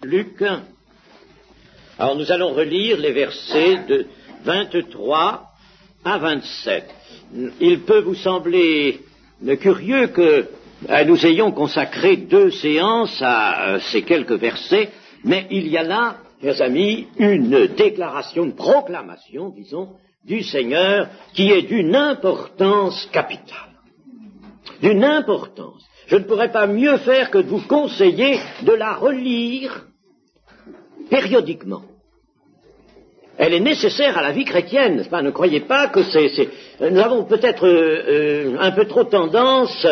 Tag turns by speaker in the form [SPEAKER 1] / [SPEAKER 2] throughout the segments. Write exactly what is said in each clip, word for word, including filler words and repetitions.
[SPEAKER 1] Luc. Alors nous allons relire les versets de vingt-trois à vingt-sept. Il peut vous sembler curieux que euh, nous ayons consacré deux séances à euh, ces quelques versets, mais il y a là, chers amis, une déclaration, une proclamation, disons, du Seigneur qui est d'une importance capitale. D'une importance. Je ne pourrais pas mieux faire que de vous conseiller de la relire périodiquement. Elle est nécessaire à la vie chrétienne, n'est-ce pas? Ne croyez pas que c'est... c'est... Nous avons peut-être euh, euh, un peu trop tendance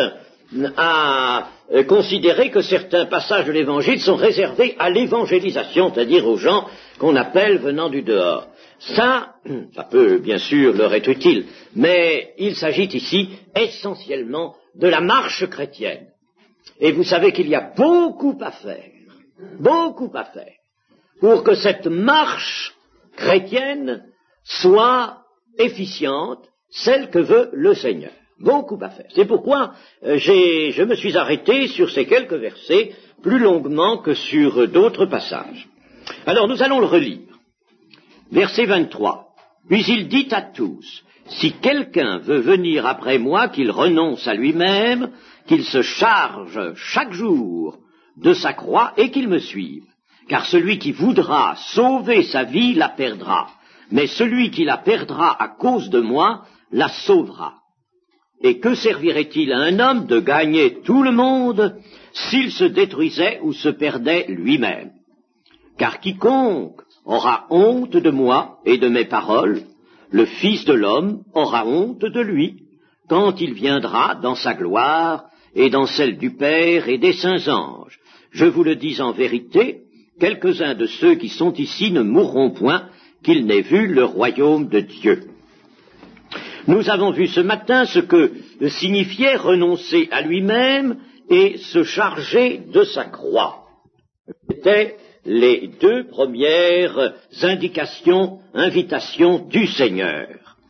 [SPEAKER 1] à euh, considérer que certains passages de l'Évangile sont réservés à l'évangélisation, c'est-à-dire aux gens qu'on appelle venant du dehors. Ça, ça peut bien sûr leur être utile, mais il s'agit ici essentiellement de la marche chrétienne. Et vous savez qu'il y a beaucoup à faire, beaucoup à faire, pour que cette marche chrétienne soit efficiente, celle que veut le Seigneur. Beaucoup à faire. C'est pourquoi euh, j'ai, je me suis arrêté sur ces quelques versets plus longuement que sur d'autres passages. Alors nous allons le relire. Verset vingt-trois. Puis il dit à tous, si quelqu'un veut venir après moi, qu'il renonce à lui-même, qu'il se charge chaque jour de sa croix et qu'il me suive. Car celui qui voudra sauver sa vie la perdra, mais celui qui la perdra à cause de moi la sauvera. Et que servirait-il à un homme de gagner tout le monde s'il se détruisait ou se perdait lui-même? Car quiconque aura honte de moi et de mes paroles, le Fils de l'homme aura honte de lui, quand il viendra dans sa gloire et dans celle du Père et des saints anges. Je vous le dis en vérité, quelques-uns de ceux qui sont ici ne mourront point, qu'ils n'aient vu le royaume de Dieu. Nous avons vu ce matin ce que signifiait renoncer à lui-même et se charger de sa croix. C'était les deux premières indications, invitations du Seigneur.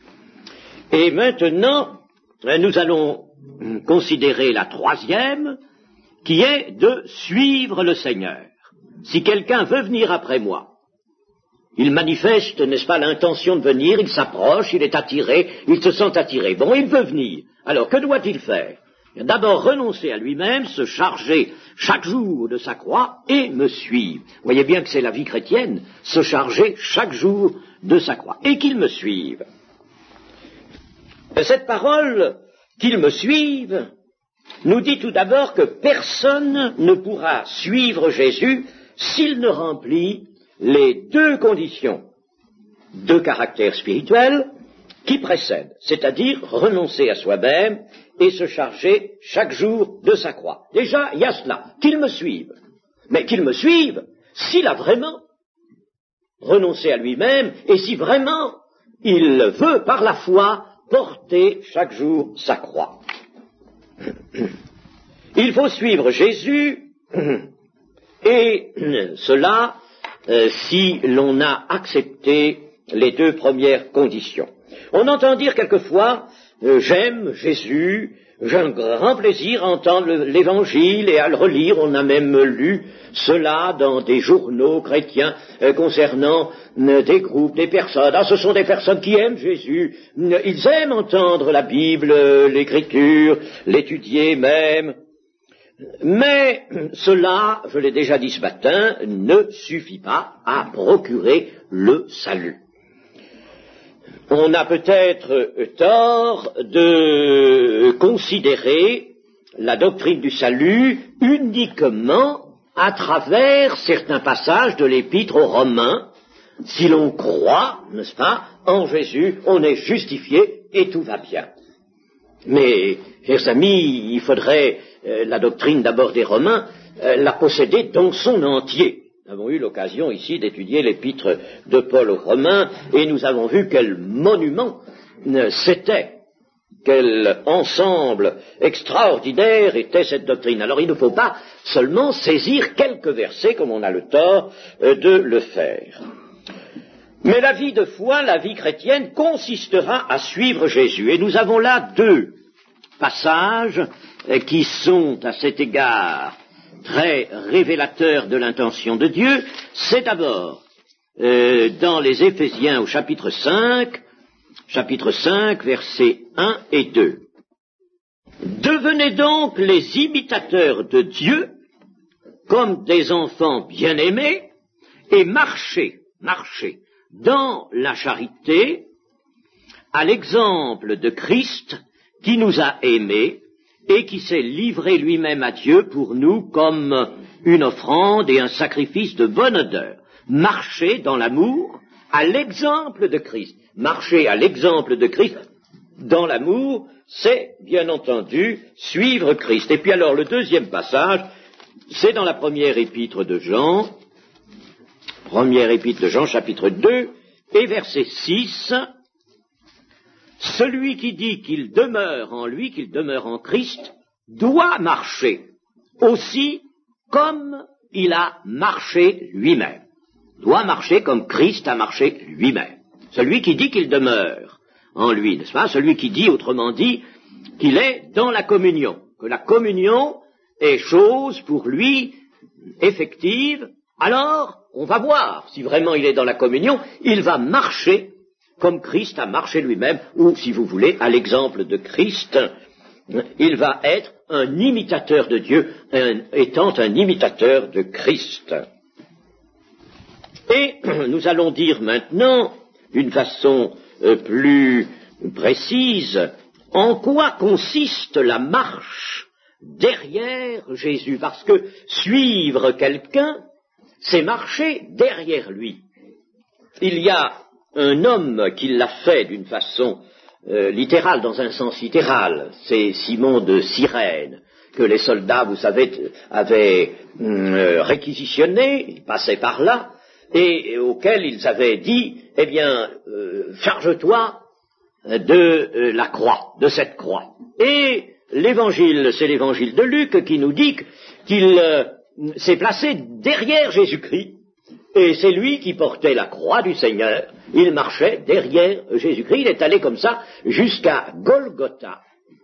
[SPEAKER 1] Et maintenant, nous allons considérer la troisième, qui est de suivre le Seigneur. Si quelqu'un veut venir après moi, il manifeste, n'est-ce pas, l'intention de venir, il s'approche, il est attiré, il se sent attiré. Bon, il veut venir. Alors, que doit-il faire? D'abord, renoncer à lui-même, se charger chaque jour de sa croix et me suivre. Vous voyez bien que c'est la vie chrétienne, se charger chaque jour de sa croix et qu'il me suive. Cette parole, qu'il me suive, nous dit tout d'abord que personne ne pourra suivre Jésus s'il ne remplit les deux conditions de caractère spirituel qui précèdent, c'est-à-dire renoncer à soi-même et se charger chaque jour de sa croix. Déjà, il y a cela, qu'il me suive. Mais qu'il me suive s'il a vraiment renoncé à lui-même et si vraiment il veut, par la foi, porter chaque jour sa croix. Il faut suivre Jésus et cela euh, si l'on a accepté les deux premières conditions. On entend dire quelquefois euh, j'aime Jésus, j'ai un grand plaisir à entendre l'Évangile et à le relire. On a même lu cela dans des journaux chrétiens euh, concernant euh, des groupes, des personnes. Ah, ce sont des personnes qui aiment Jésus. Ils aiment entendre la Bible, euh, l'Écriture, l'étudier même. Mais cela, je l'ai déjà dit ce matin, ne suffit pas à procurer le salut. On a peut-être tort de considérer la doctrine du salut uniquement à travers certains passages de l'Épître aux Romains. Si l'on croit, n'est-ce pas, en Jésus, on est justifié et tout va bien. Mais, chers amis, il faudrait euh, la doctrine d'abord des Romains, euh, la posséder dans son entier. Nous avons eu l'occasion ici d'étudier l'épître de Paul aux Romains et nous avons vu quel monument euh, c'était, quel ensemble extraordinaire était cette doctrine. Alors il ne faut pas seulement saisir quelques versets comme on a le tort euh, de le faire. Mais la vie de foi, la vie chrétienne, consistera à suivre Jésus. Et nous avons là deux passages qui sont à cet égard très révélateur de l'intention de Dieu, c'est d'abord euh, dans les Éphésiens au chapitre cinq, chapitre cinq, versets un et deux. Devenez donc les imitateurs de Dieu comme des enfants bien-aimés et marchez, marchez dans la charité à l'exemple de Christ qui nous a aimés et qui s'est livré lui-même à Dieu pour nous comme une offrande et un sacrifice de bonne odeur. Marchez dans l'amour à l'exemple de Christ. Marcher à l'exemple de Christ dans l'amour, c'est bien entendu suivre Christ. Et puis alors le deuxième passage, c'est dans la première épître de Jean, première épître de Jean, chapitre deux, et verset six. Celui qui dit qu'il demeure en lui, qu'il demeure en Christ, doit marcher aussi comme il a marché lui-même. Doit marcher comme Christ a marché lui-même. Celui qui dit qu'il demeure en lui, n'est-ce pas? Celui qui dit, autrement dit, qu'il est dans la communion, que la communion est chose pour lui effective, alors on va voir si vraiment il est dans la communion, il va marcher comme Christ a marché lui-même, ou si vous voulez, à l'exemple de Christ, il va être un imitateur de Dieu, un, étant un imitateur de Christ. Et nous allons dire maintenant, d'une façon euh, plus précise, en quoi consiste la marche derrière Jésus, parce que suivre quelqu'un, c'est marcher derrière lui. Il y a un homme qui l'a fait d'une façon euh, littérale, dans un sens littéral, c'est Simon de Cyrène, que les soldats, vous savez, avaient euh, réquisitionné, ils passaient par là, et, et auquel ils avaient dit, eh bien, euh, charge-toi de euh, la croix, de cette croix. Et l'évangile, c'est l'évangile de Luc qui nous dit qu'il euh, s'est placé derrière Jésus-Christ, et c'est lui qui portait la croix du Seigneur, il marchait derrière Jésus-Christ, il est allé comme ça jusqu'à Golgotha.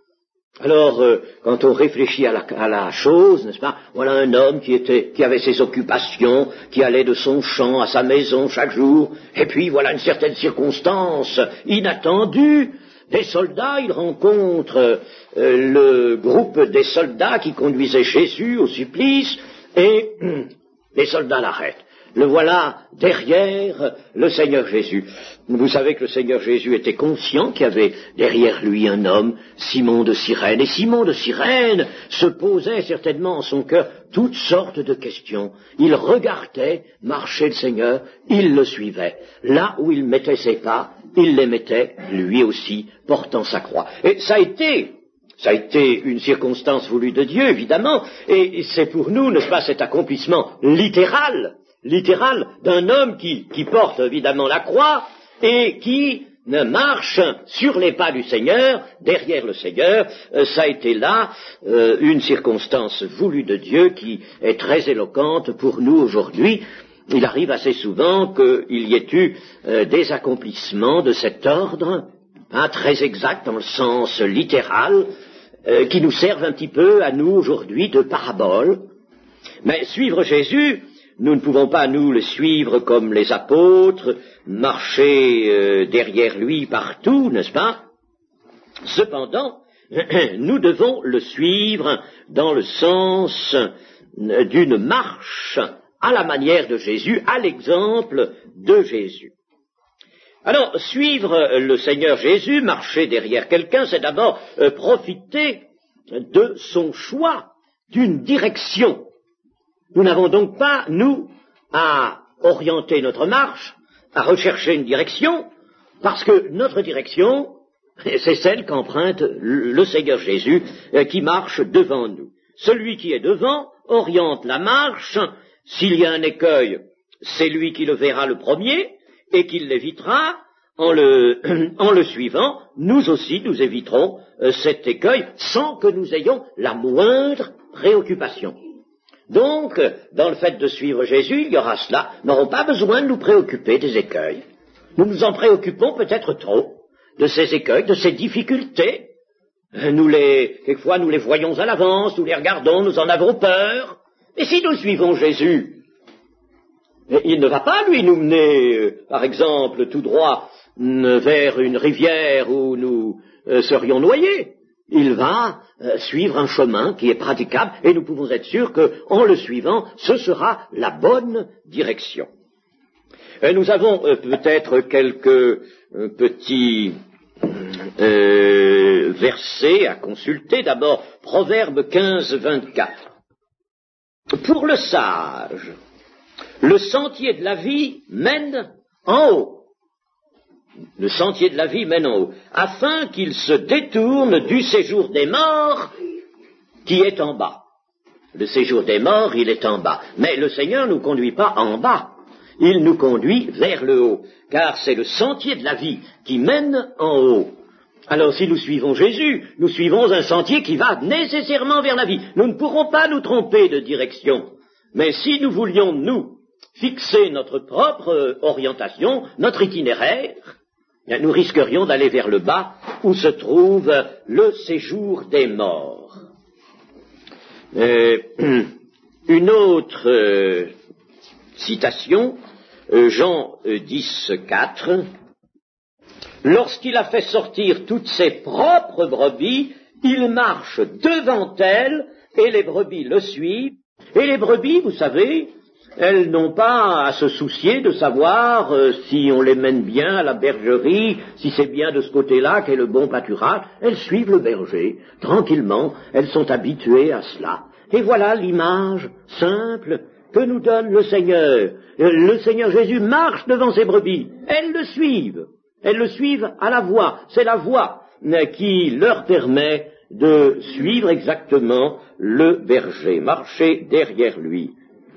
[SPEAKER 1] Alors, euh, quand on réfléchit à la, à la chose, n'est-ce pas, voilà un homme qui était, qui avait ses occupations, qui allait de son champ à sa maison chaque jour, et puis voilà une certaine circonstance inattendue, des soldats, il rencontre euh, le groupe des soldats qui conduisaient Jésus au supplice, et hum, les soldats l'arrêtent. Le voilà derrière le Seigneur Jésus. Vous savez que le Seigneur Jésus était conscient qu'il y avait derrière lui un homme, Simon de Cyrène. Et Simon de Cyrène se posait certainement en son cœur toutes sortes de questions. Il regardait marcher le Seigneur, il le suivait. Là où il mettait ses pas, il les mettait lui aussi, portant sa croix. Et ça a été... Ça a été une circonstance voulue de Dieu, évidemment, et c'est pour nous, n'est-ce pas, cet accomplissement littéral, littéral d'un homme qui, qui porte évidemment la croix et qui marche sur les pas du Seigneur, derrière le Seigneur. Euh, ça a été là euh, une circonstance voulue de Dieu qui est très éloquente pour nous aujourd'hui. Il arrive assez souvent qu'il y ait eu euh, des accomplissements de cet ordre, hein, très exacts dans le sens littéral, euh, qui nous servent un petit peu à nous aujourd'hui de parabole. Mais suivre Jésus, nous ne pouvons pas nous le suivre comme les apôtres, marcher euh, derrière lui partout, n'est-ce pas? Cependant, nous devons le suivre dans le sens d'une marche à la manière de Jésus, à l'exemple de Jésus. Alors, suivre le Seigneur Jésus, marcher derrière quelqu'un, c'est d'abord euh, profiter de son choix, d'une direction. Nous n'avons donc pas, nous, à orienter notre marche, à rechercher une direction, parce que notre direction, c'est celle qu'emprunte le Seigneur Jésus, euh, qui marche devant nous. Celui qui est devant oriente la marche. S'il y a un écueil, c'est lui qui le verra le premier, et qui l'évitera. En le, en le suivant, nous aussi, nous éviterons euh, cet écueil sans que nous ayons la moindre préoccupation. Donc, dans le fait de suivre Jésus, il y aura cela. Nous n'aurons pas besoin de nous préoccuper des écueils. Nous nous en préoccupons peut-être trop de ces écueils, de ces difficultés. Nous les, quelquefois, nous les voyons à l'avance, nous les regardons, nous en avons peur. Et si nous suivons Jésus, il ne va pas, lui, nous mener, euh, par exemple, tout droit euh, vers une rivière où nous euh, serions noyés. Il va euh, suivre un chemin qui est praticable et nous pouvons être sûrs qu'en le suivant, ce sera la bonne direction. Et nous avons euh, peut-être quelques euh, petits euh, versets à consulter. D'abord, Proverbe quinze, vingt-quatre. Pour le sage, le sentier de la vie mène en haut. Le sentier de la vie mène en haut, afin qu'il se détourne du séjour des morts qui est en bas. Le séjour des morts, il est en bas. Mais le Seigneur ne nous conduit pas en bas, il nous conduit vers le haut, car c'est le sentier de la vie qui mène en haut. Alors si nous suivons Jésus, nous suivons un sentier qui va nécessairement vers la vie. Nous ne pourrons pas nous tromper de direction. Mais si nous voulions, nous, fixer notre propre orientation, notre itinéraire, nous risquerions d'aller vers le bas où se trouve le séjour des morts. Euh, une autre euh, citation, euh, Jean euh, dix, quatre. Lorsqu'il a fait sortir toutes ses propres brebis, il marche devant elles et les brebis le suivent. Et les brebis, vous savez, elles n'ont pas à se soucier de savoir euh, si on les mène bien à la bergerie, si c'est bien de ce côté-là qu'est le bon pâturage. Elles suivent le berger, tranquillement, elles sont habituées à cela. Et voilà l'image simple que nous donne le Seigneur. Le Seigneur Jésus marche devant ses brebis, elles le suivent, elles le suivent à la voie. C'est la voie qui leur permet de suivre exactement le berger, marcher derrière lui.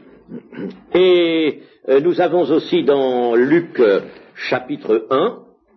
[SPEAKER 1] Et euh, nous avons aussi dans Luc euh, chapitre un,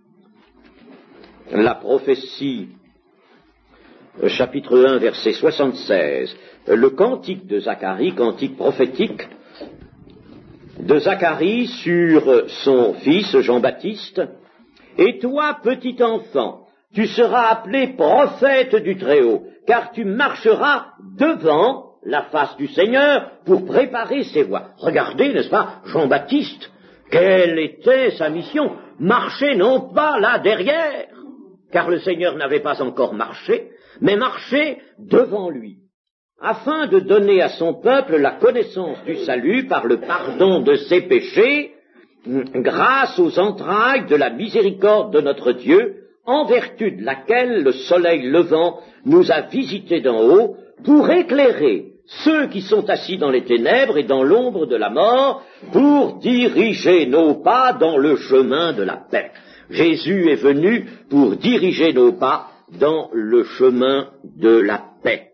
[SPEAKER 1] la prophétie, euh, chapitre un, verset soixante-seize, euh, le cantique de Zacharie, cantique prophétique de Zacharie sur euh, son fils Jean-Baptiste. Et toi, petit enfant, tu seras appelé prophète du Très-Haut, car tu marcheras devant la face du Seigneur pour préparer ses voies. Regardez, n'est-ce pas, Jean-Baptiste, quelle était sa mission? Marcher non pas là derrière, car le Seigneur n'avait pas encore marché, mais marcher devant lui, afin de donner à son peuple la connaissance du salut par le pardon de ses péchés, grâce aux entrailles de la miséricorde de notre Dieu, en vertu de laquelle le soleil levant nous a visités d'en haut, pour éclairer ceux qui sont assis dans les ténèbres et dans l'ombre de la mort, pour diriger nos pas dans le chemin de la paix. Jésus est venu pour diriger nos pas dans le chemin de la paix.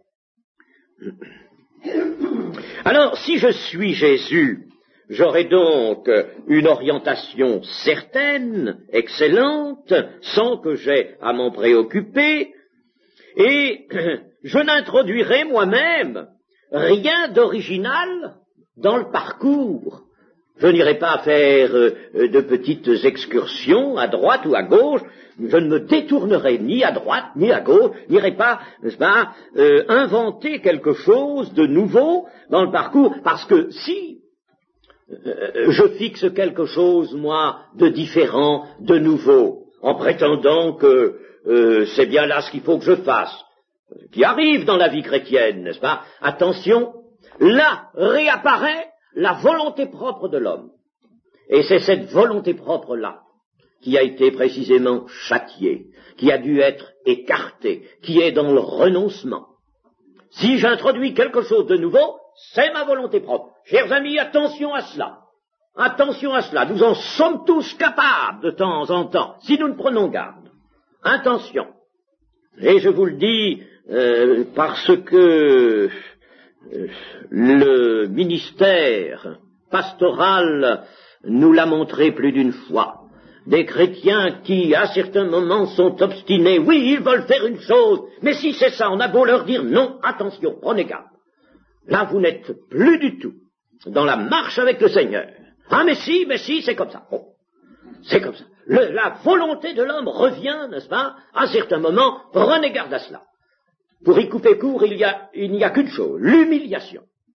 [SPEAKER 1] Alors, si je suis Jésus, j'aurai donc une orientation certaine, excellente, sans que j'aie à m'en préoccuper, et je n'introduirai moi-même rien d'original dans le parcours. Je n'irai pas faire euh, de petites excursions à droite ou à gauche, je ne me détournerai ni à droite ni à gauche, je n'irai pas, n'est-ce pas, euh, inventer quelque chose de nouveau dans le parcours, parce que si euh, je fixe quelque chose, moi, de différent, de nouveau, en prétendant que euh, c'est bien là ce qu'il faut que je fasse, qui arrive dans la vie chrétienne, n'est-ce pas? Attention, là réapparaît la volonté propre de l'homme. Et c'est cette volonté propre-là qui a été précisément châtiée, qui a dû être écartée, qui est dans le renoncement. Si j'introduis quelque chose de nouveau, c'est ma volonté propre. Chers amis, attention à cela. Attention à cela. Nous en sommes tous capables de temps en temps, si nous ne prenons garde. Attention. Et je vous le dis euh, parce que euh, le ministère pastoral nous l'a montré plus d'une fois. Des chrétiens qui, à certains moments, sont obstinés. Oui, ils veulent faire une chose, mais si c'est ça, on a beau leur dire non, attention, prenez garde. Là, vous n'êtes plus du tout dans la marche avec le Seigneur. Ah, mais si, mais si, c'est comme ça. Oh, c'est comme ça. Le, la volonté de l'homme revient, n'est-ce pas, à certains moments, prenez garde à cela. Pour y couper court, il y a, il n'y a qu'une chose, l'humiliation.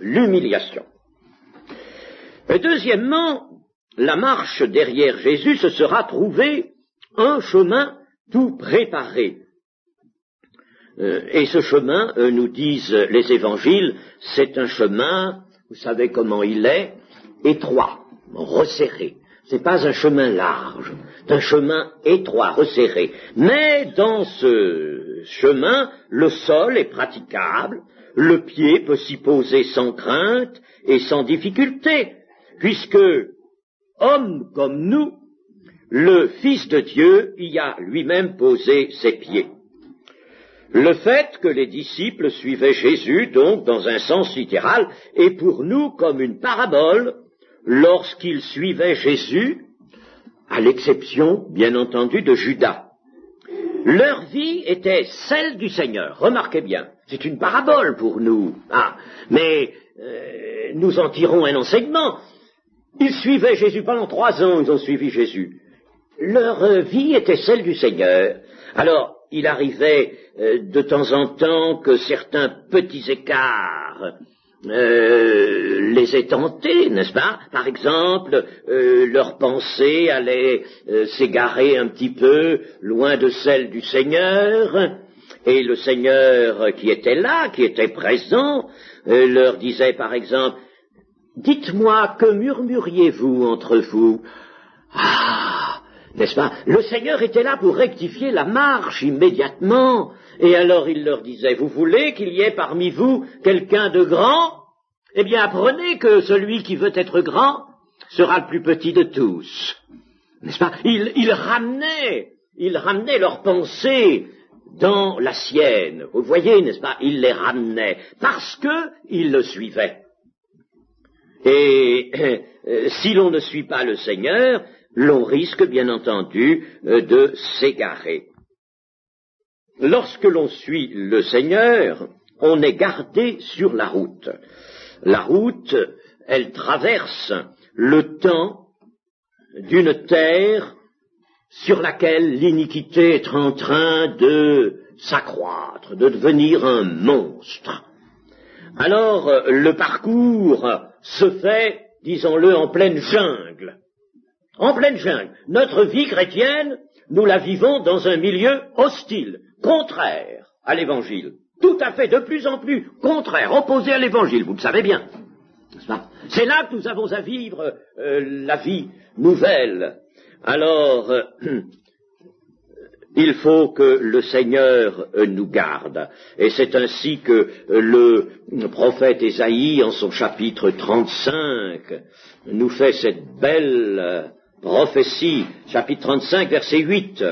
[SPEAKER 1] l'humiliation. Et deuxièmement, la marche derrière Jésus, ce sera trouver un chemin tout préparé. Euh, et ce chemin, euh, nous disent les évangiles, c'est un chemin, vous savez comment il est, étroit, resserré. C'est pas un chemin large, c'est un chemin étroit, resserré. Mais dans ce chemin, le sol est praticable, le pied peut s'y poser sans crainte et sans difficulté, puisque, homme comme nous, le Fils de Dieu y a lui-même posé ses pieds. Le fait que les disciples suivaient Jésus, donc, dans un sens littéral, est pour nous comme une parabole lorsqu'ils suivaient Jésus, à l'exception, bien entendu, de Judas. Leur vie était celle du Seigneur. Remarquez bien, c'est une parabole pour nous. Ah, mais euh, nous en tirons un enseignement. Ils suivaient Jésus pendant trois ans, ils ont suivi Jésus. Leur euh, vie était celle du Seigneur. Alors, il arrivait euh, de temps en temps que certains petits écarts euh, les aient tentés, n'est-ce pas? Par exemple, euh, leur pensée allait euh, s'égarer un petit peu loin de celle du Seigneur, et le Seigneur qui était là, qui était présent, euh, leur disait par exemple, « Dites-moi, que murmuriez-vous entre vous ?» Ah, n'est-ce pas? Le Seigneur était là pour rectifier la marche immédiatement. Et alors il leur disait, vous voulez qu'il y ait parmi vous quelqu'un de grand? Eh bien apprenez que celui qui veut être grand sera le plus petit de tous. N'est-ce pas? Il, il ramenait, il ramenait leurs pensées dans la sienne. Vous voyez, n'est-ce pas? Il les ramenait parce qu'ils le suivaient. Et euh, si l'on ne suit pas le Seigneur, l'on risque bien entendu euh, de s'égarer. Lorsque l'on suit le Seigneur, on est gardé sur la route. La route, elle traverse le temps d'une terre sur laquelle l'iniquité est en train de s'accroître, de devenir un monstre. Alors, le parcours se fait, disons-le, en pleine jungle. En pleine jungle. Notre vie chrétienne, nous la vivons dans un milieu hostile, contraire à l'Évangile. Tout à fait, de plus en plus contraire, opposé à l'Évangile, vous le savez bien. N'est-ce pas? C'est là que nous avons à vivre euh, la vie nouvelle. Alors, euh, il faut que le Seigneur euh, nous garde. Et c'est ainsi que euh, le prophète Ésaïe, en son chapitre trente-cinq, nous fait cette belle euh, prophétie, chapitre trente-cinq, verset huit,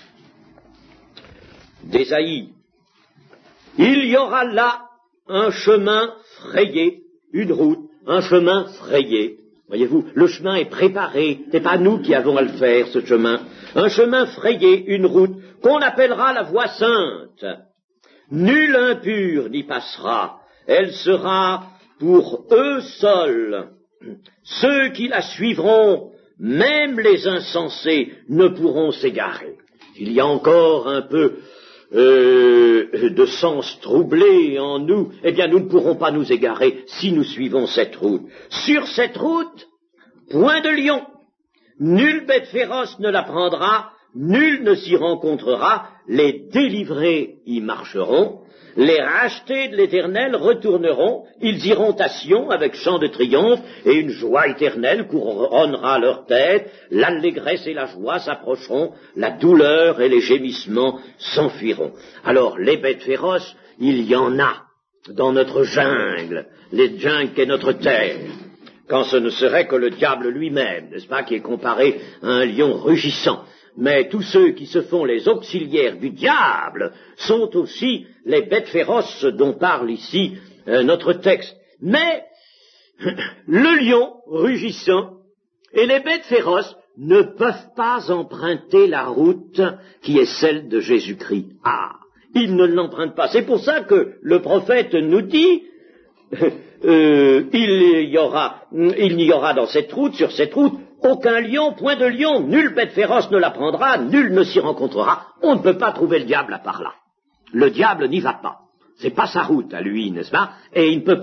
[SPEAKER 1] d'Ésaïe. Il y aura là un chemin frayé, une route, un chemin frayé. Voyez-vous, le chemin est préparé, c'est pas nous qui avons à le faire, ce chemin. Un chemin frayé, une route, qu'on appellera la voie sainte. Nul impur n'y passera, elle sera pour eux seuls. Ceux qui la suivront, même les insensés, ne pourront s'égarer. Il y a encore un peu Euh, de sens troublé en nous, eh bien nous ne pourrons pas nous égarer si nous suivons cette route. Sur cette route, point de lion, nulle bête féroce ne la prendra, nul ne s'y rencontrera, les délivrés y marcheront, les rachetés de l'Éternel retourneront, ils iront à Sion avec chant de triomphe, et une joie éternelle couronnera leur tête, l'allégresse et la joie s'approcheront, la douleur et les gémissements s'enfuiront. Alors, les bêtes féroces, il y en a dans notre jungle, les jungles qu'est notre terre, quand ce ne serait que le diable lui-même, n'est-ce pas, qui est comparé à un lion rugissant. Mais tous ceux qui se font les auxiliaires du diable sont aussi les bêtes féroces dont parle ici euh, notre texte. Mais le lion rugissant et les bêtes féroces ne peuvent pas emprunter la route qui est celle de Jésus-Christ. Ah, ils ne l'empruntent pas. C'est pour ça que le prophète nous dit euh, il y aura, il n'y aura dans cette route, sur cette route, aucun lion, point de lion, nulle bête féroce ne la prendra, nul ne s'y rencontrera. On ne peut pas trouver le diable à part là. Le diable n'y va pas. C'est pas sa route à lui, n'est-ce pas? Et il ne peut pas.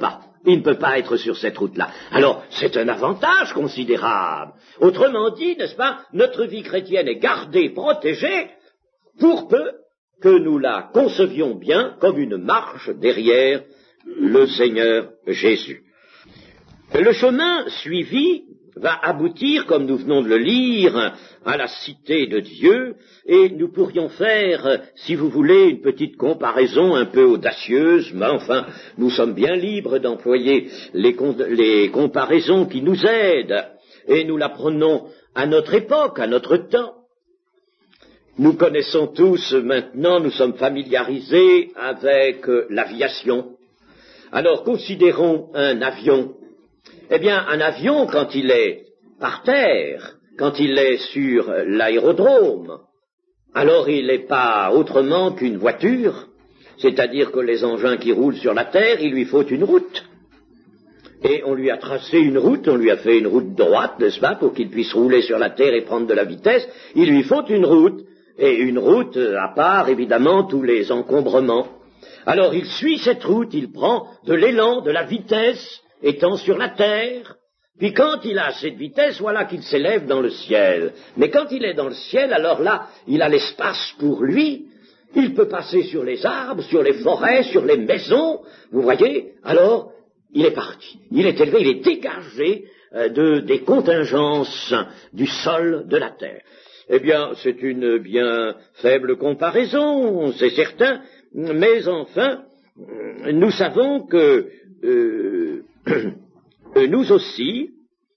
[SPEAKER 1] Il ne peut pas être sur cette route-là. Alors, c'est un avantage considérable. Autrement dit, n'est-ce pas, notre vie chrétienne est gardée, protégée, pour peu que nous la concevions bien comme une marche derrière le Seigneur Jésus. Le chemin suivi va aboutir, comme nous venons de le lire, à la cité de Dieu, et nous pourrions faire, si vous voulez, une petite comparaison un peu audacieuse, mais enfin, nous sommes bien libres d'employer les, les comparaisons qui nous aident, et nous la prenons à notre époque, à notre temps. Nous connaissons tous maintenant, nous sommes familiarisés avec l'aviation. Alors, considérons un avion. Eh bien, un avion, quand il est par terre, quand il est sur l'aérodrome, alors il n'est pas autrement qu'une voiture, c'est-à-dire que les engins qui roulent sur la terre, il lui faut une route. Et on lui a tracé une route, on lui a fait une route droite, n'est-ce pas, pour qu'il puisse rouler sur la terre et prendre de la vitesse, il lui faut une route, et une route à part, évidemment, tous les encombrements. Alors il suit cette route, il prend de l'élan, de la vitesse, étant sur la terre, puis quand il a assez de vitesse, voilà qu'il s'élève dans le ciel. Mais quand il est dans le ciel, alors là, il a l'espace pour lui, il peut passer sur les arbres, sur les forêts, sur les maisons, vous voyez, alors il est parti, il est élevé, il est dégagé euh, de, des contingences du sol de la terre. Eh bien, c'est une bien faible comparaison, c'est certain, mais enfin, nous savons que euh, nous aussi,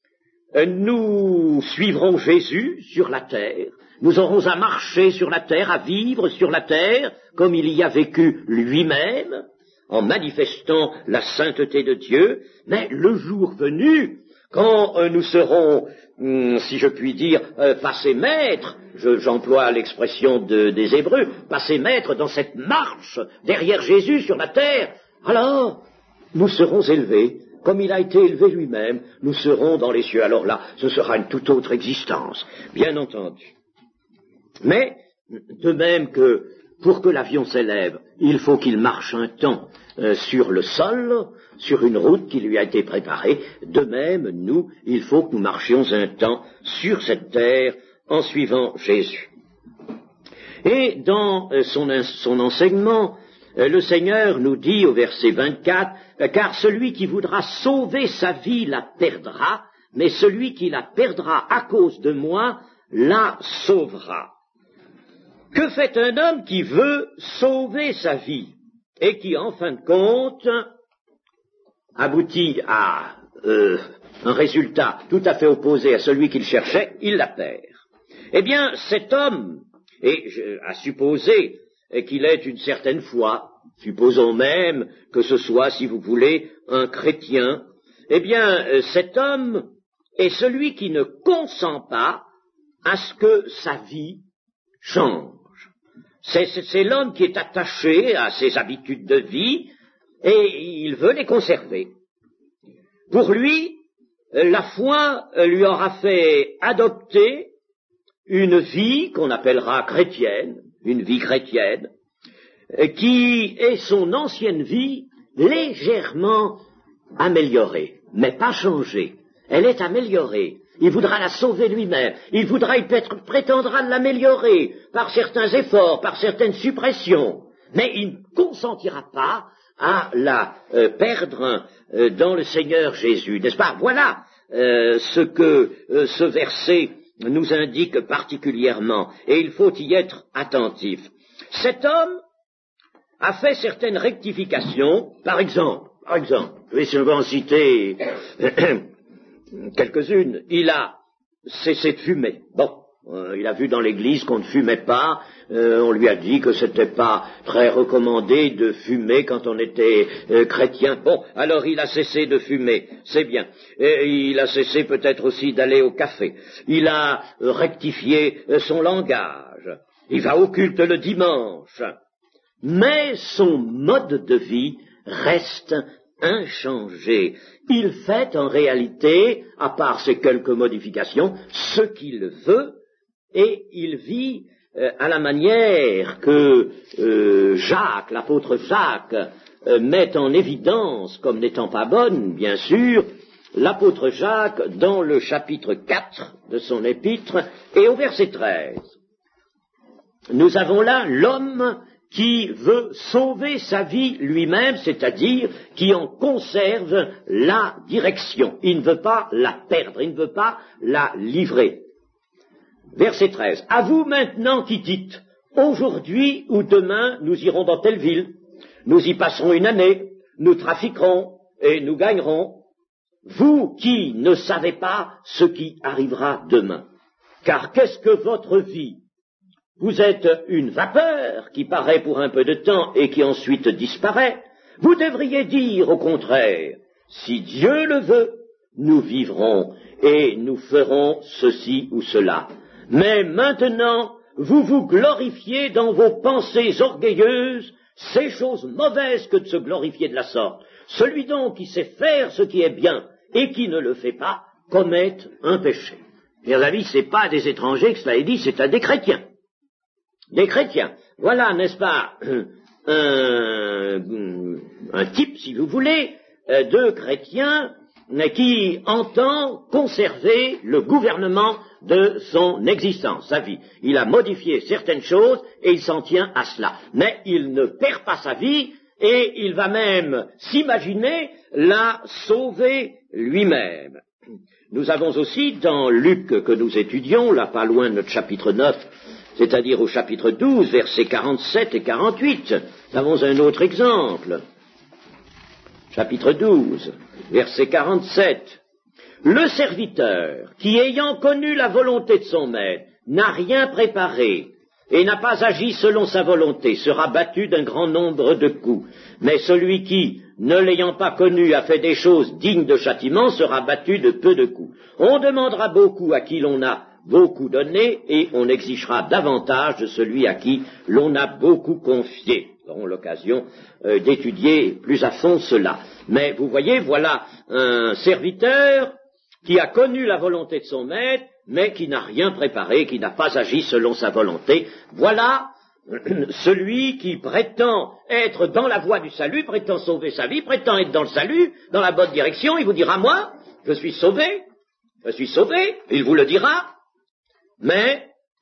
[SPEAKER 1] nous suivrons Jésus sur la terre, nous aurons à marcher sur la terre, à vivre sur la terre, comme il y a vécu lui-même, en manifestant la sainteté de Dieu, mais le jour venu, quand euh, nous serons, hum, si je puis dire, euh, passés maîtres, je, j'emploie l'expression de, des Hébreux, passés maîtres dans cette marche derrière Jésus sur la terre, alors nous serons élevés, comme il a été élevé lui-même, nous serons dans les cieux. Alors là, ce sera une toute autre existence, bien entendu. Mais, de même que pour que l'avion s'élève, il faut qu'il marche un temps euh, sur le sol, sur une route qui lui a été préparée. De même, nous, il faut que nous marchions un temps sur cette terre en suivant Jésus. Et dans euh, son, son enseignement, euh, le Seigneur nous dit au verset vingt-quatre, euh, « Car celui qui voudra sauver sa vie la perdra, mais celui qui la perdra à cause de moi la sauvera. » Que fait un homme qui veut sauver sa vie et qui, en fin de compte, aboutit à euh, un résultat tout à fait opposé à celui qu'il cherchait, il la perd. Eh bien, cet homme, et je, à supposer qu'il ait une certaine foi, supposons même que ce soit, si vous voulez, un chrétien, eh bien, cet homme est celui qui ne consent pas à ce que sa vie change. C'est, c'est, c'est l'homme qui est attaché à ses habitudes de vie et il veut les conserver. Pour lui, la foi lui aura fait adopter une vie qu'on appellera chrétienne, une vie chrétienne, qui est son ancienne vie légèrement améliorée, mais pas changée. Elle est améliorée. Il voudra la sauver lui-même. Il voudra, il prétendra l'améliorer par certains efforts, par certaines suppressions. Mais il ne consentira pas à la euh, perdre euh, dans le Seigneur Jésus. N'est-ce pas? Voilà euh, ce que euh, ce verset nous indique particulièrement. Et il faut y être attentif. Cet homme a fait certaines rectifications. Par exemple, par exemple, je vais seulement citer quelques-unes. Il a cessé de fumer. Bon, euh, il a vu dans l'église qu'on ne fumait pas. Euh, on lui a dit que c'était pas très recommandé de fumer quand on était euh, chrétien. Bon, alors il a cessé de fumer, c'est bien. Et il a cessé peut-être aussi d'aller au café. Il a euh, rectifié euh, son langage. Il va au culte le dimanche. Mais son mode de vie reste inchangé. Il fait en réalité, à part ces quelques modifications, ce qu'il veut, et il vit euh, à la manière que euh, Jacques, l'apôtre Jacques, euh, met en évidence comme n'étant pas bonne, bien sûr, l'apôtre Jacques dans le chapitre quatre de son épître et au verset treize. Nous avons là l'homme qui veut sauver sa vie lui-même, c'est-à-dire qui en conserve la direction. Il ne veut pas la perdre, il ne veut pas la livrer. Verset treize. À vous maintenant qui dites, aujourd'hui ou demain nous irons dans telle ville, nous y passerons une année, nous trafiquerons et nous gagnerons. Vous qui ne savez pas ce qui arrivera demain. Car qu'est-ce que votre vie? Vous êtes une vapeur qui paraît pour un peu de temps et qui ensuite disparaît. Vous devriez dire au contraire, si Dieu le veut, nous vivrons et nous ferons ceci ou cela. Mais maintenant, vous vous glorifiez dans vos pensées orgueilleuses, c'est chose mauvaise que de se glorifier de la sorte. Celui donc qui sait faire ce qui est bien et qui ne le fait pas, commet un péché. Chers amis, ce n'est pas à des étrangers que cela est dit, c'est à des chrétiens. Des chrétiens. Voilà, n'est-ce pas, un, un type, si vous voulez, de chrétien qui entend conserver le gouvernement de son existence, sa vie. Il a modifié certaines choses et il s'en tient à cela. Mais il ne perd pas sa vie et il va même s'imaginer la sauver lui-même. Nous avons aussi dans Luc que nous étudions, là pas loin de notre chapitre neuf, c'est-à-dire au chapitre douze, versets quarante-sept et quarante-huit, nous avons un autre exemple. Chapitre douze, verset quarante-sept. Le serviteur, qui ayant connu la volonté de son maître, n'a rien préparé et n'a pas agi selon sa volonté, sera battu d'un grand nombre de coups. Mais celui qui, ne l'ayant pas connu, a fait des choses dignes de châtiment, sera battu de peu de coups. On demandera beaucoup à qui l'on a beaucoup donné, et on exigera davantage de celui à qui l'on a beaucoup confié. Nous aurons l'occasion euh, d'étudier plus à fond cela. Mais vous voyez, voilà un serviteur qui a connu la volonté de son maître, mais qui n'a rien préparé, qui n'a pas agi selon sa volonté. Voilà celui qui prétend être dans la voie du salut, prétend sauver sa vie, prétend être dans le salut, dans la bonne direction. Il vous dira, moi, je suis sauvé, je suis sauvé, il vous le dira, mais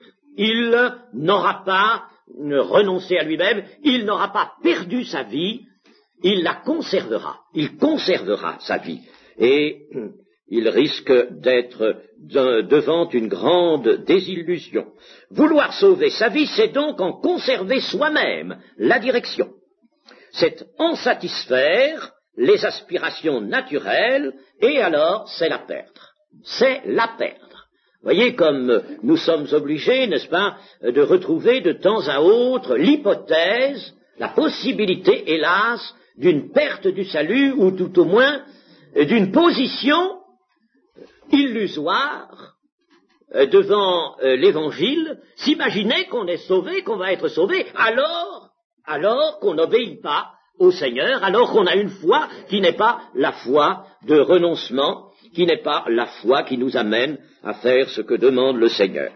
[SPEAKER 1] il n'aura pas renoncé à lui-même, il n'aura pas perdu sa vie, il la conservera, il conservera sa vie. Et il risque d'être devant une grande désillusion. Vouloir sauver sa vie, c'est donc en conserver soi-même la direction. C'est en satisfaire les aspirations naturelles, et alors c'est la perdre. C'est la perdre. Voyez comme nous sommes obligés, n'est-ce pas, de retrouver de temps à autre l'hypothèse, la possibilité, hélas, d'une perte du salut, ou tout au moins d'une position illusoire euh, devant euh, l'Évangile, s'imaginer qu'on est sauvé, qu'on va être sauvé, alors, alors qu'on n'obéit pas au Seigneur, alors qu'on a une foi qui n'est pas la foi de renoncement, qui n'est pas la foi qui nous amène à faire ce que demande le Seigneur.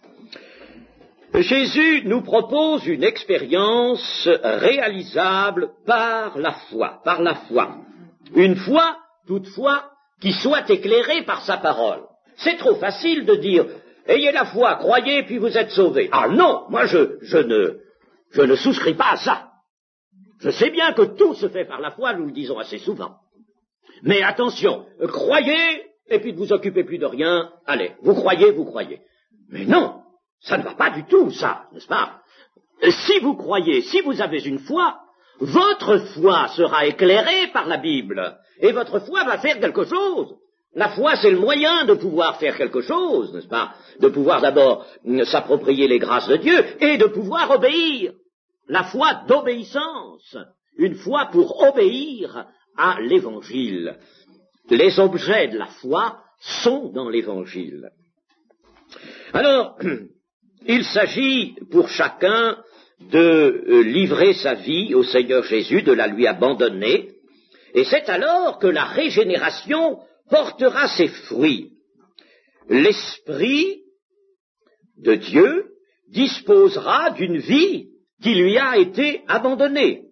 [SPEAKER 1] Jésus nous propose une expérience réalisable par la foi, par la foi. Une foi, toutefois, qui soit éclairé par sa parole. C'est trop facile de dire, ayez la foi, croyez, puis vous êtes sauvés. Ah non, moi je, je, ne, je ne souscris pas à ça. Je sais bien que tout se fait par la foi, nous le disons assez souvent. Mais attention, croyez, et puis ne vous occupez plus de rien, allez, vous croyez, vous croyez. Mais non, ça ne va pas du tout, ça, n'est-ce pas? Si vous croyez, si vous avez une foi, votre foi sera éclairée par la Bible, et votre foi va faire quelque chose. La foi, c'est le moyen de pouvoir faire quelque chose, n'est-ce pas? De pouvoir d'abord s'approprier les grâces de Dieu, et de pouvoir obéir. La foi d'obéissance, une foi pour obéir à l'Évangile. Les objets de la foi sont dans l'Évangile. Alors, il s'agit pour chacun de livrer sa vie au Seigneur Jésus, de la lui abandonner, et c'est alors que la régénération portera ses fruits. L'Esprit de Dieu disposera d'une vie qui lui a été abandonnée.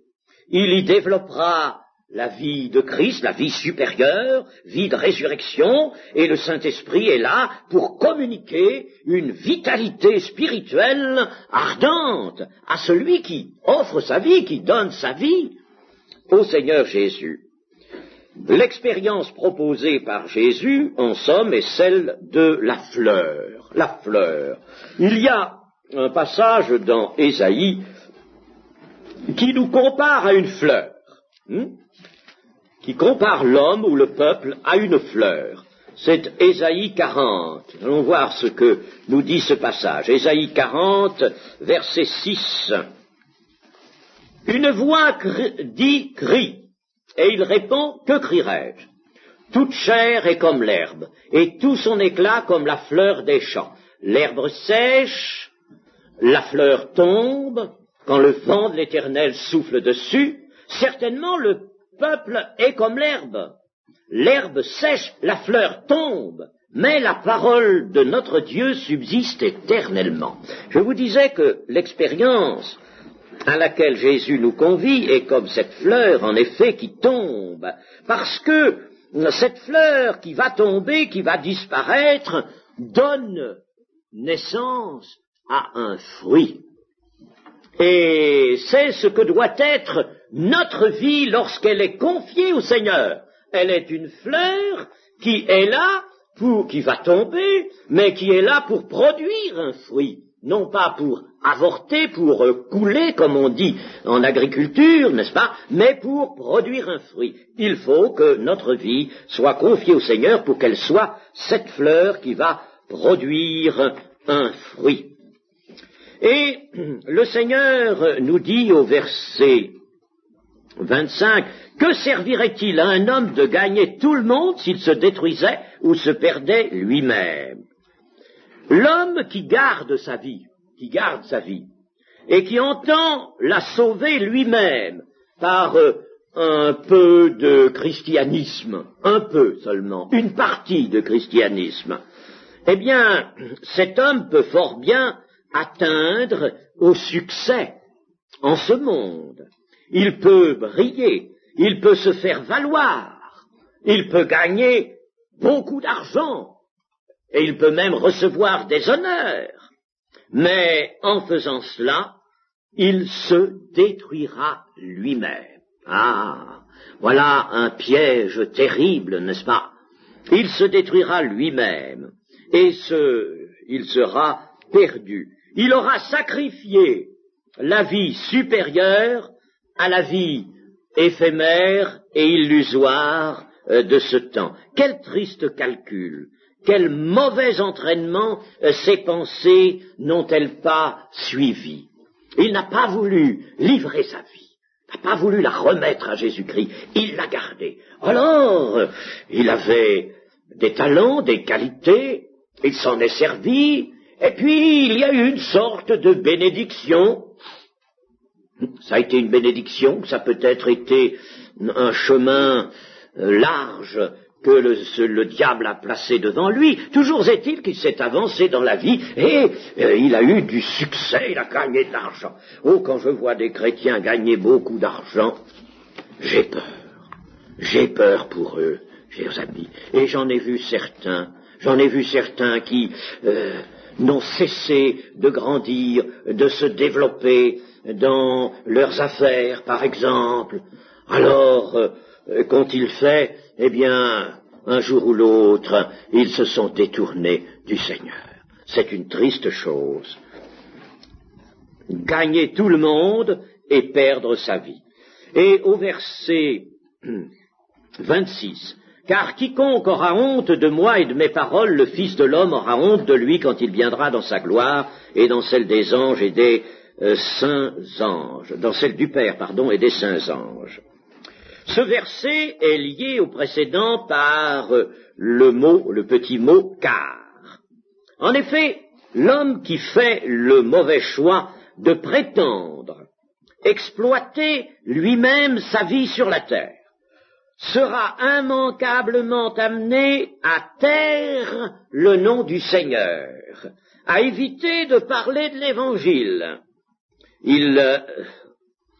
[SPEAKER 1] il y développera la vie de Christ, la vie supérieure, vie de résurrection, et le Saint-Esprit est là pour communiquer une vitalité spirituelle ardente à celui qui offre sa vie, qui donne sa vie au Seigneur Jésus. L'expérience proposée par Jésus, en somme, est celle de la fleur. La fleur. Il y a un passage dans Ésaïe qui nous compare à une fleur, hein, qui compare l'homme ou le peuple à une fleur. C'est Ésaïe quarante. Allons voir ce que nous dit ce passage. Ésaïe quarante, verset six. Une voix cri, dit « crie ». Et il répond, que crierai-je? Toute chair est comme l'herbe, et tout son éclat comme la fleur des champs. L'herbe sèche, la fleur tombe, quand le vent de l'Éternel souffle dessus. Certainement le peuple est comme l'herbe. L'herbe sèche, la fleur tombe, mais la parole de notre Dieu subsiste éternellement. Je vous disais que l'expérience à laquelle Jésus nous convie est comme cette fleur, en effet, qui tombe, parce que cette fleur qui va tomber, qui va disparaître, donne naissance à un fruit. Et c'est ce que doit être notre vie lorsqu'elle est confiée au Seigneur. Elle est une fleur qui est là pour, qui va tomber, mais qui est là pour produire un fruit. Non pas pour avorter, pour couler, comme on dit en agriculture, n'est-ce pas, mais pour produire un fruit. Il faut que notre vie soit confiée au Seigneur pour qu'elle soit cette fleur qui va produire un fruit. Et le Seigneur nous dit au verset vingt-cinq, « Que servirait-il à un homme de gagner tout le monde s'il se détruisait ou se perdait lui-même » L'homme qui garde sa vie, qui garde sa vie, et qui entend la sauver lui-même par euh, un peu de christianisme, un peu seulement, une partie de christianisme, eh bien, cet homme peut fort bien atteindre au succès en ce monde. Il peut briller, il peut se faire valoir, il peut gagner beaucoup d'argent, et il peut même recevoir des honneurs, mais en faisant cela, il se détruira lui-même. Ah, voilà un piège terrible, n'est-ce pas? Il se détruira lui-même, et ce, il sera perdu. Il aura sacrifié la vie supérieure à la vie éphémère et illusoire de ce temps. Quel triste calcul! Quel mauvais entraînement euh, ces pensées n'ont-elles pas suivi? Il n'a pas voulu livrer sa vie, n'a pas voulu la remettre à Jésus-Christ, il l'a gardée. Alors, euh, il avait des talents, des qualités, il s'en est servi, et puis il y a eu une sorte de bénédiction. Ça a été une bénédiction, ça a peut-être été un chemin euh, large, que le, ce, le diable a placé devant lui. Toujours est-il qu'il s'est avancé dans la vie et euh, il a eu du succès, il a gagné de l'argent. Oh, quand je vois des chrétiens gagner beaucoup d'argent, j'ai peur. J'ai peur pour eux, chers amis. Et j'en ai vu certains, j'en ai vu certains qui euh, n'ont cessé de grandir, de se développer dans leurs affaires, par exemple. Alors, euh, qu'ont-ils fait? Eh bien, un jour ou l'autre, ils se sont détournés du Seigneur. C'est une triste chose. Gagner tout le monde et perdre sa vie. Et au verset vingt-six, « Car quiconque aura honte de moi et de mes paroles, le Fils de l'homme aura honte de lui quand il viendra dans sa gloire et dans celle des anges et des euh, saints anges, dans celle du Père, pardon, et des saints anges. » Ce verset est lié au précédent par le mot, le petit mot « car ». En effet, l'homme qui fait le mauvais choix de prétendre exploiter lui-même sa vie sur la terre sera immanquablement amené à taire le nom du Seigneur, à éviter de parler de l'Évangile. Il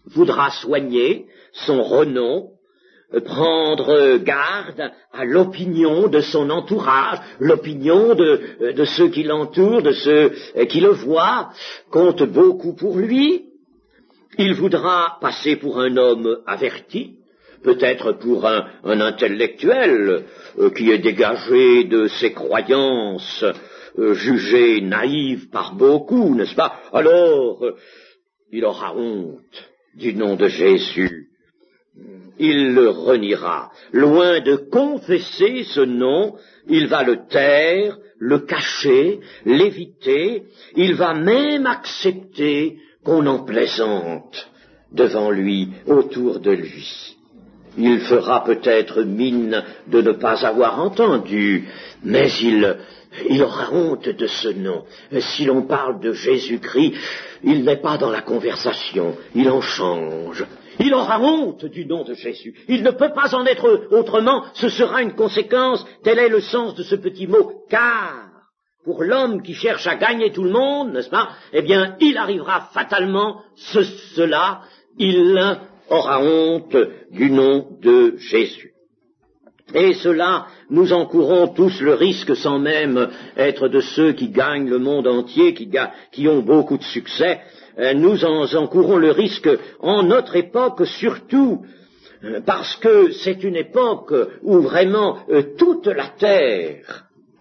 [SPEAKER 1] voudra soigner son renom, prendre garde à l'opinion de son entourage, l'opinion de, de ceux qui l'entourent, de ceux qui le voient, compte beaucoup pour lui. Il voudra passer pour un homme averti, peut-être pour un, un intellectuel euh, qui est dégagé de ses croyances, euh, jugées naïves par beaucoup, n'est-ce pas? Alors, euh, il aura honte du nom de Jésus. Il le reniera. Loin de confesser ce nom, il va le taire, le cacher, l'éviter. Il va même accepter qu'on en plaisante devant lui, autour de lui. Il fera peut-être mine de ne pas avoir entendu, mais il, il aura honte de ce nom. Si l'on parle de Jésus-Christ, il n'est pas dans la conversation, il en change. Il aura honte du nom de Jésus. Il ne peut pas en être autrement, ce sera une conséquence, tel est le sens de ce petit mot, car pour l'homme qui cherche à gagner tout le monde, n'est-ce pas, eh bien, il arrivera fatalement ce, cela, il aura honte du nom de Jésus. Et cela, nous encourons tous le risque, sans même être de ceux qui gagnent le monde entier, qui, ga- qui ont beaucoup de succès, nous en encourons le risque en notre époque surtout, parce que c'est une époque où vraiment euh, toute la terre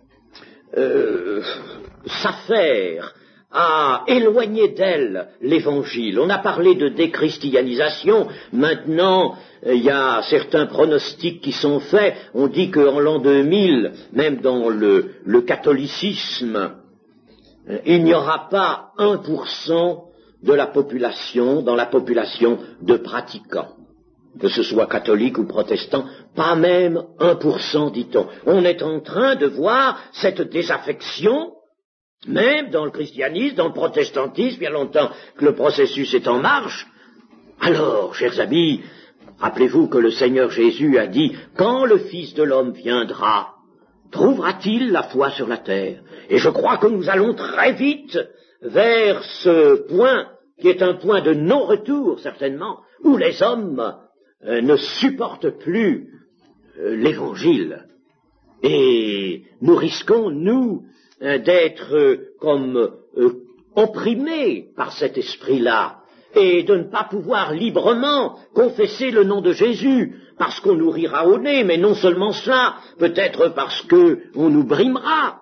[SPEAKER 1] euh, s'affaire à éloigner d'elle l'Évangile. On a parlé de déchristianisation, maintenant il y a certains pronostics qui sont faits, on dit qu'en l'an deux mille, même dans le, le catholicisme, il n'y aura pas un pour cent de la population, dans la population de pratiquants, que ce soit catholique ou protestant, pas même un pour cent, dit-on. On est en train de voir cette désaffection, même dans le christianisme, dans le protestantisme, il y a longtemps que le processus est en marche. Alors, chers amis, rappelez-vous que le Seigneur Jésus a dit, quand le Fils de l'homme viendra, trouvera-t-il la foi sur la terre? Et je crois que nous allons très vite vers ce point, qui est un point de non-retour, certainement, où les hommes euh, ne supportent plus euh, l'Évangile. Et nous risquons, nous, euh, d'être euh, comme euh, opprimés par cet esprit-là, et de ne pas pouvoir librement confesser le nom de Jésus, parce qu'on nous rira au nez, mais non seulement cela, peut-être parce qu'on nous brimera.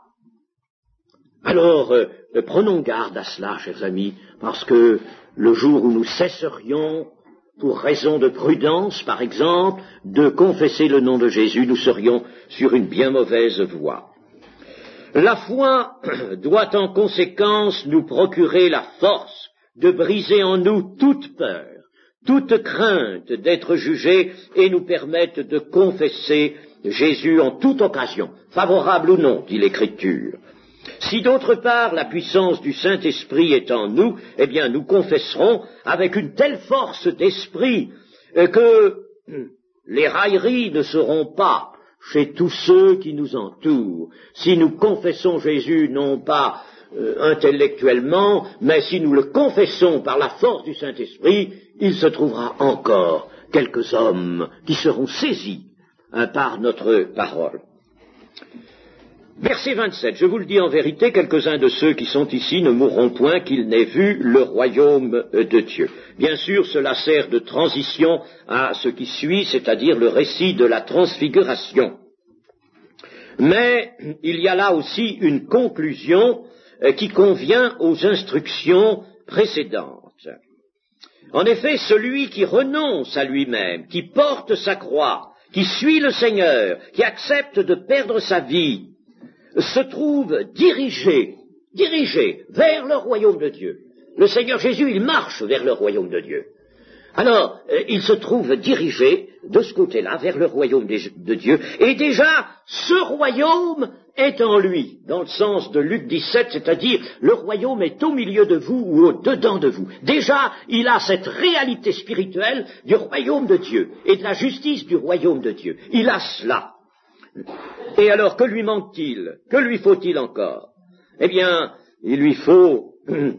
[SPEAKER 1] Alors, euh, prenons garde à cela, chers amis, parce que le jour où nous cesserions, pour raison de prudence, par exemple, de confesser le nom de Jésus, nous serions sur une bien mauvaise voie. La foi doit en conséquence nous procurer la force de briser en nous toute peur, toute crainte d'être jugés et nous permettre de confesser Jésus en toute occasion, favorable ou non, dit l'Écriture. Si d'autre part la puissance du Saint-Esprit est en nous, eh bien nous confesserons avec une telle force d'esprit euh, que les railleries ne seront pas chez tous ceux qui nous entourent. Si nous confessons Jésus non pas euh, intellectuellement, mais si nous le confessons par la force du Saint-Esprit, il se trouvera encore quelques hommes qui seront saisis hein, par notre parole. Verset vingt-sept, je vous le dis en vérité, quelques-uns de ceux qui sont ici ne mourront point qu'ils n'aient vu le royaume de Dieu. Bien sûr, cela sert de transition à ce qui suit, c'est-à-dire le récit de la transfiguration. Mais il y a là aussi une conclusion qui convient aux instructions précédentes. En effet, celui qui renonce à lui-même, qui porte sa croix, qui suit le Seigneur, qui accepte de perdre sa vie, se trouve dirigé, dirigé vers le royaume de Dieu. Le Seigneur Jésus, il marche vers le royaume de Dieu. Alors, euh, il se trouve dirigé de ce côté-là vers le royaume de Dieu. Et déjà, ce royaume est en lui, dans le sens de Luc dix-sept, c'est-à-dire le royaume est au milieu de vous ou au-dedans de vous. Déjà, il a cette réalité spirituelle du royaume de Dieu et de la justice du royaume de Dieu. Il a cela. Et alors, que lui manque-t-il? Que lui faut-il encore? Eh bien, il lui faut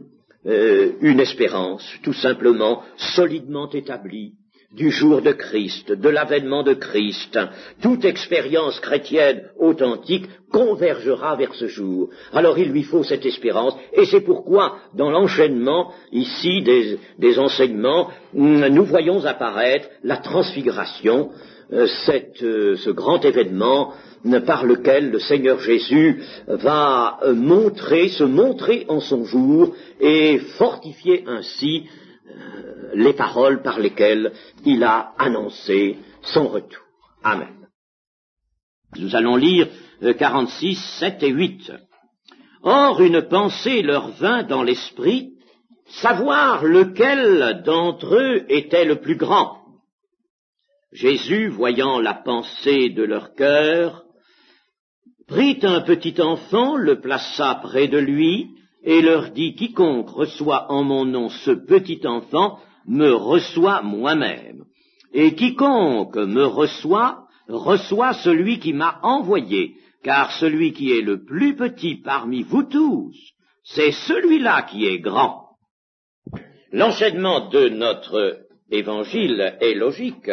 [SPEAKER 1] euh, une espérance, tout simplement, solidement établie, du jour de Christ, de l'avènement de Christ. Toute expérience chrétienne authentique convergera vers ce jour. Alors il lui faut cette espérance, et c'est pourquoi, dans l'enchaînement, ici, des, des enseignements, nous voyons apparaître la transfiguration, euh, cette, euh, ce grand événement par lequel le Seigneur Jésus va euh, montrer, se montrer en son jour, et fortifier ainsi les paroles par lesquelles il a annoncé son retour. Amen. Nous allons lire quarante-six, sept et huit. Or, une pensée leur vint dans l'esprit, savoir lequel d'entre eux était le plus grand. Jésus, voyant la pensée de leur cœur, prit un petit enfant, le plaça près de lui, et leur dit, quiconque reçoit en mon nom ce petit enfant, me reçoit moi-même. Et quiconque me reçoit, reçoit celui qui m'a envoyé, car celui qui est le plus petit parmi vous tous, c'est celui-là qui est grand. L'enchaînement de notre évangile est logique.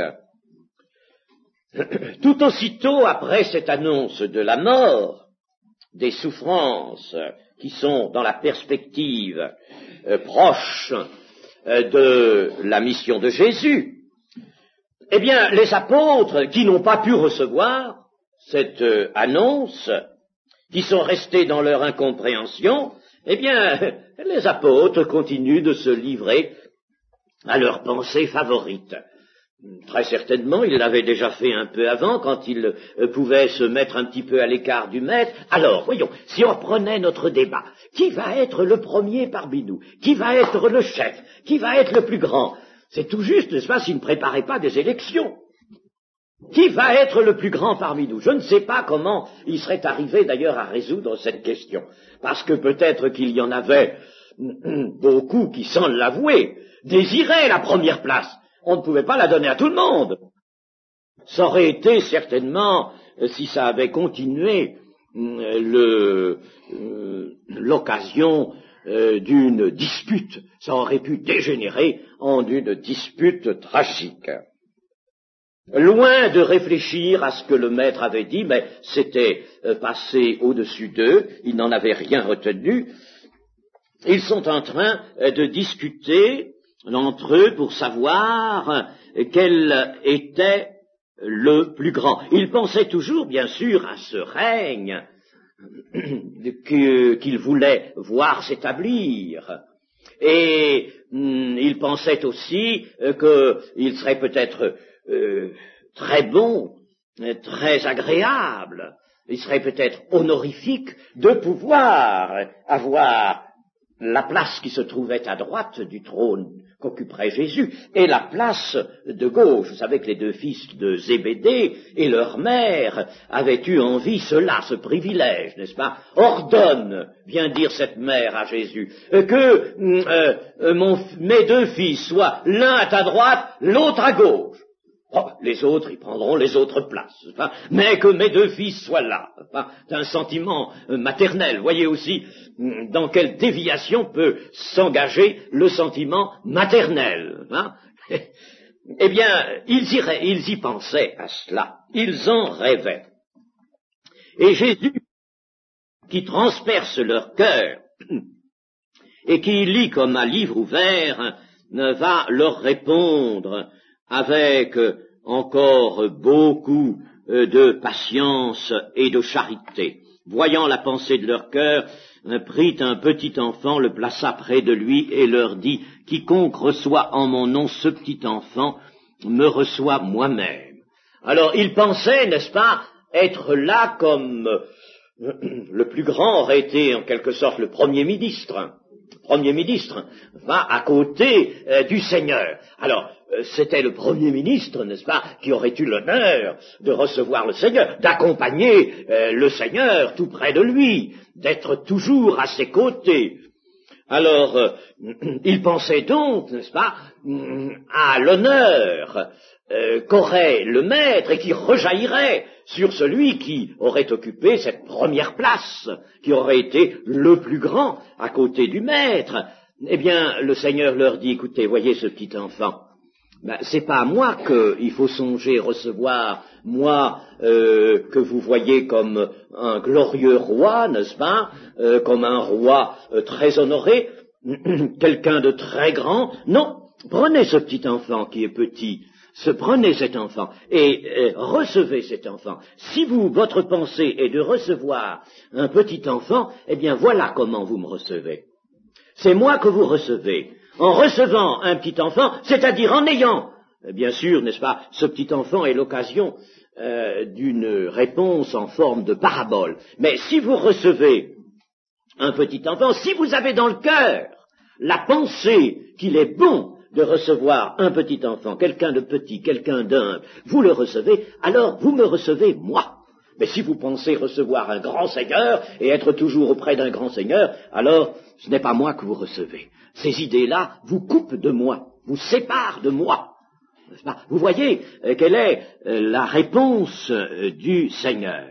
[SPEAKER 1] Tout aussitôt après cette annonce de la mort, des souffrances qui sont dans la perspective euh, proche euh, de la mission de Jésus, eh bien, les apôtres qui n'ont pas pu recevoir cette euh, annonce, qui sont restés dans leur incompréhension, eh bien, les apôtres continuent de se livrer à leurs pensées favorites. Très certainement, ils l'avaient déjà fait un peu avant, quand ils euh, pouvaient se mettre un petit peu à l'écart du maître. Alors, voyons, si on prenait notre débat, qui va être le premier parmi nous? Qui va être le chef? Qui va être le plus grand? C'est tout juste, n'est-ce pas, s'ils ne préparaient pas des élections. Qui va être le plus grand parmi nous? Je ne sais pas comment il serait arrivé d'ailleurs à résoudre cette question, parce que peut-être qu'il y en avait beaucoup qui, sans l'avouer, désiraient la première place. On ne pouvait pas la donner à tout le monde. Ça aurait été certainement, si ça avait continué, le, euh, l'occasion euh, d'une dispute. Ça aurait pu dégénérer en une dispute tragique. Loin de réfléchir à ce que le maître avait dit, mais c'était euh, passé au-dessus d'eux, ils n'en avaient rien retenu, ils sont en train euh, de discuter entre eux pour savoir quel était le plus grand. Ils pensaient toujours, bien sûr, à ce règne qu'ils voulaient voir s'établir. Et hum, ils pensaient aussi euh, qu'il serait peut-être euh, très bon, très agréable, il serait peut-être honorifique de pouvoir avoir la place qui se trouvait à droite du trône qu'occuperait Jésus, et la place de gauche. Vous savez que les deux fils de Zébédée et leur mère avaient eu envie cela, ce privilège, n'est-ce pas? Ordonne, vient dire cette mère à Jésus, que euh, euh, mon, mes deux fils soient l'un à ta droite, l'autre à gauche. Oh, les autres, ils prendront les autres places, pas, mais que mes deux fils soient là, pas, d'un sentiment euh, maternel. Voyez aussi dans quelle déviation peut s'engager le sentiment maternel. Hein. Eh bien, ils y, ils y pensaient à cela, ils en rêvaient. Et Jésus, qui transperce leur cœur et qui lit comme un livre ouvert, va leur répondre avec encore beaucoup de patience et de charité. Voyant la pensée de leur cœur, prit un petit enfant, le plaça près de lui et leur dit, quiconque reçoit en mon nom ce petit enfant, me reçoit moi-même. Alors, ils pensaient, n'est-ce pas, être là comme le plus grand aurait été en quelque sorte le premier ministre. Premier ministre va à côté euh, du Seigneur. Alors, euh, c'était le Premier ministre, n'est-ce pas, qui aurait eu l'honneur de recevoir le Seigneur, d'accompagner euh, le Seigneur tout près de lui, d'être toujours à ses côtés. Alors, euh, il pensait donc, n'est-ce pas, à l'honneur euh, qu'aurait le maître et qui rejaillirait sur celui qui aurait occupé cette première place, qui aurait été le plus grand à côté du maître. Eh bien, le Seigneur leur dit, écoutez, voyez ce petit enfant, ben, c'est pas à moi qu'il faut songer recevoir, moi euh, que vous voyez comme un glorieux roi, n'est-ce pas, euh, comme un roi euh, très honoré, quelqu'un de très grand. Non, prenez ce petit enfant qui est petit, se prenez cet enfant et euh, recevez cet enfant. Si vous, votre pensée est de recevoir un petit enfant, eh bien voilà comment vous me recevez. C'est moi que vous recevez. En recevant un petit enfant, c'est-à-dire en ayant, bien sûr, n'est-ce pas, ce petit enfant est l'occasion euh, d'une réponse en forme de parabole. Mais si vous recevez un petit enfant, si vous avez dans le cœur la pensée qu'il est bon de recevoir un petit enfant, quelqu'un de petit, quelqu'un d'humble, vous le recevez, alors vous me recevez moi. Mais si vous pensez recevoir un grand seigneur et être toujours auprès d'un grand seigneur, alors ce n'est pas moi que vous recevez. Ces idées-là vous coupent de moi, vous séparent de moi. N'est-ce pas ? Vous voyez euh, quelle est euh, la réponse euh, du Seigneur.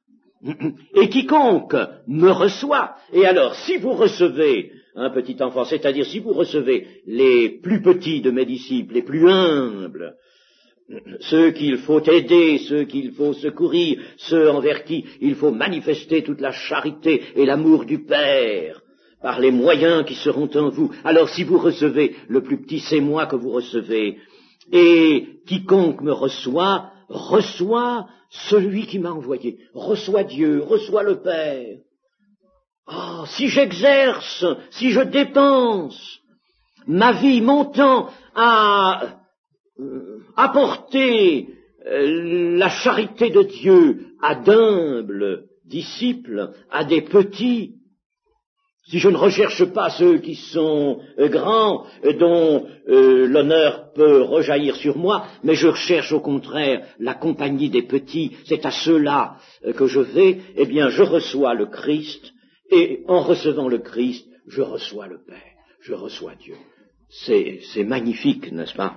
[SPEAKER 1] Et quiconque me reçoit, et alors si vous recevez un petit enfant, c'est-à-dire si vous recevez les plus petits de mes disciples, les plus humbles, ceux qu'il faut aider, ceux qu'il faut secourir, ceux envers qui il faut manifester toute la charité et l'amour du Père, par les moyens qui seront en vous. Alors si vous recevez le plus petit, c'est moi que vous recevez. Et quiconque me reçoit, reçoit celui qui m'a envoyé, reçoit Dieu, reçoit le Père. Ah, si j'exerce, si je dépense ma vie, mon temps à euh, apporter euh, la charité de Dieu à d'humbles disciples, à des petits, si je ne recherche pas ceux qui sont euh, grands, euh, dont euh, l'honneur peut rejaillir sur moi, mais je recherche au contraire la compagnie des petits, c'est à ceux-là euh, que je vais, eh bien je reçois le Christ, et en recevant le Christ, je reçois le Père, je reçois Dieu. C'est, c'est magnifique, n'est-ce pas?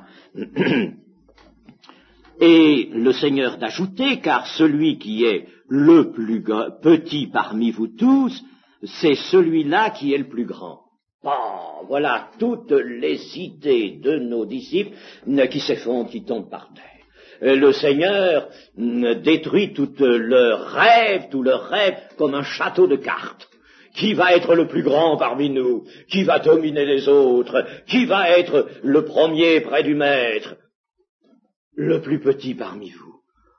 [SPEAKER 1] Et le Seigneur d'ajouter, car celui qui est le plus petit parmi vous tous, c'est celui-là qui est le plus grand. Oh, voilà toutes les idées de nos disciples qui s'effondrent, qui tombent par terre. Le Seigneur détruit tous leurs rêves, tous leurs rêves comme un château de cartes. Qui va être le plus grand parmi nous? Qui va dominer les autres? Qui va être le premier près du maître? Le plus petit parmi vous.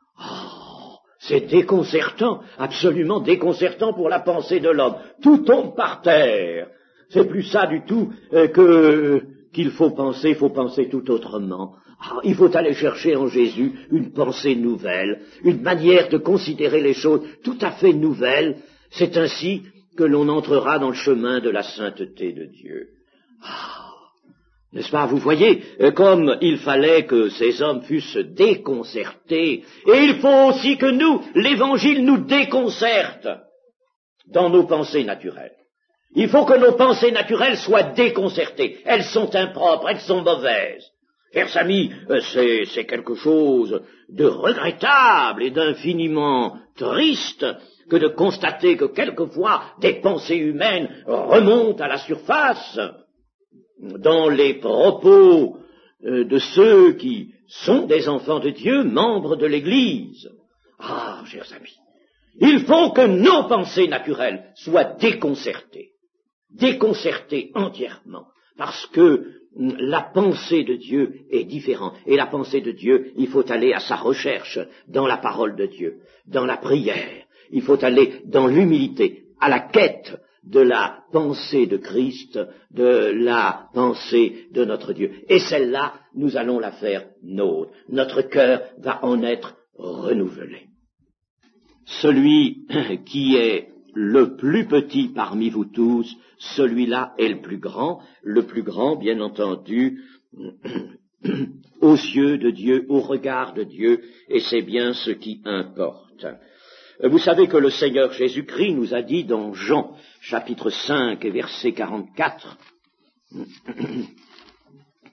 [SPEAKER 1] Oh, c'est déconcertant, absolument déconcertant pour la pensée de l'homme. Tout tombe par terre. C'est plus ça du tout euh, que qu'il faut penser, il faut penser tout autrement. Ah, il faut aller chercher en Jésus une pensée nouvelle, une manière de considérer les choses tout à fait nouvelle. C'est ainsi que l'on entrera dans le chemin de la sainteté de Dieu. Ah, n'est-ce pas, vous voyez, comme il fallait que ces hommes fussent déconcertés, et il faut aussi que nous, l'Évangile nous déconcerte dans nos pensées naturelles. Il faut que nos pensées naturelles soient déconcertées. Elles sont impropres, elles sont mauvaises. Chers amis, c'est, c'est quelque chose de regrettable et d'infiniment triste que de constater que quelquefois des pensées humaines remontent à la surface dans les propos de ceux qui sont des enfants de Dieu, membres de l'Église. Ah, chers amis, il faut que nos pensées naturelles soient déconcertées, déconcertées entièrement, parce que la pensée de Dieu est différente. Et la pensée de Dieu, il faut aller à sa recherche dans la parole de Dieu, dans la prière. Il faut aller dans l'humilité, à la quête de la pensée de Christ, de la pensée de notre Dieu. Et celle-là, nous allons la faire nôtre. Notre cœur va en être renouvelé. Celui qui est le plus petit parmi vous tous, celui-là est le plus grand, le plus grand, bien entendu, aux yeux de Dieu, au regard de Dieu, et c'est bien ce qui importe. Vous savez que le Seigneur Jésus-Christ nous a dit dans Jean, chapitre cinq et verset quarante-quatre,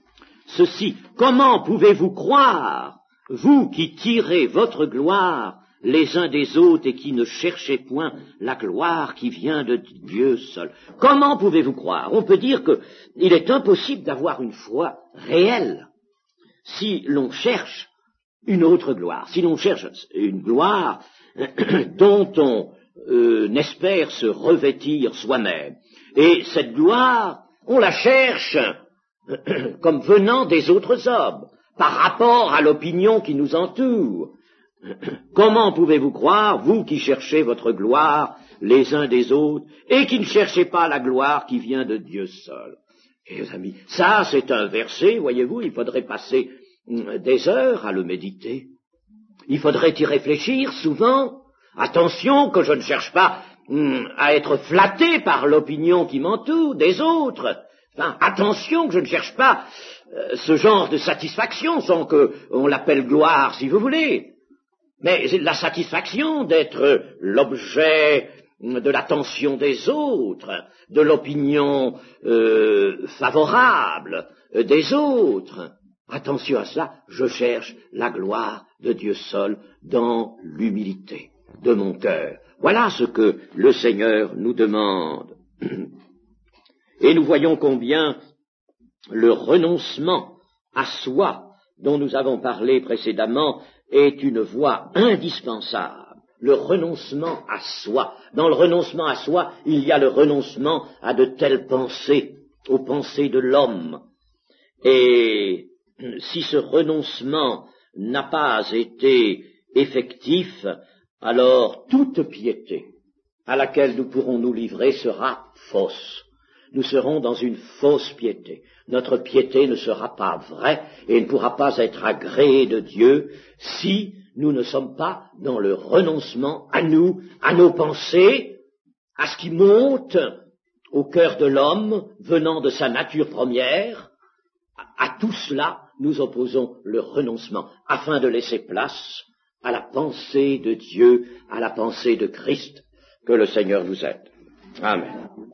[SPEAKER 1] ceci, comment pouvez-vous croire, vous qui tirez votre gloire les uns des autres et qui ne cherchez point la gloire qui vient de Dieu seul. Comment pouvez-vous croire? On peut dire qu'il est impossible d'avoir une foi réelle si l'on cherche une autre gloire, si l'on cherche une gloire dont on euh, n'espère se revêtir soi-même. Et cette gloire, on la cherche comme venant des autres hommes, par rapport à l'opinion qui nous entoure. Comment pouvez-vous croire, vous qui cherchez votre gloire les uns des autres, et qui ne cherchez pas la gloire qui vient de Dieu seul? Et amis, ça c'est un verset, voyez-vous, il faudrait passer des heures à le méditer. Il faudrait y réfléchir souvent. Attention que je ne cherche pas hum, à être flatté par l'opinion qui m'entoure des autres. Enfin, attention que je ne cherche pas euh, ce genre de satisfaction, sans qu'on l'appelle gloire, si vous voulez. Mais la satisfaction d'être l'objet de l'attention des autres, de l'opinion euh, favorable des autres. Attention à cela, je cherche la gloire de Dieu seul dans l'humilité de mon cœur. Voilà ce que le Seigneur nous demande. Et nous voyons combien le renoncement à soi, dont nous avons parlé précédemment, est une voie indispensable. Le renoncement à soi. Dans le renoncement à soi, il y a le renoncement à de telles pensées, aux pensées de l'homme. Et si ce renoncement n'a pas été effectif, alors toute piété à laquelle nous pourrons nous livrer sera fausse. Nous serons dans une fausse piété. Notre piété ne sera pas vraie et ne pourra pas être agréée de Dieu si nous ne sommes pas dans le renoncement à nous, à nos pensées, à ce qui monte au cœur de l'homme venant de sa nature première. À tout cela, nous opposons le renoncement afin de laisser place à la pensée de Dieu, à la pensée de Christ. Que le Seigneur vous aide. Amen.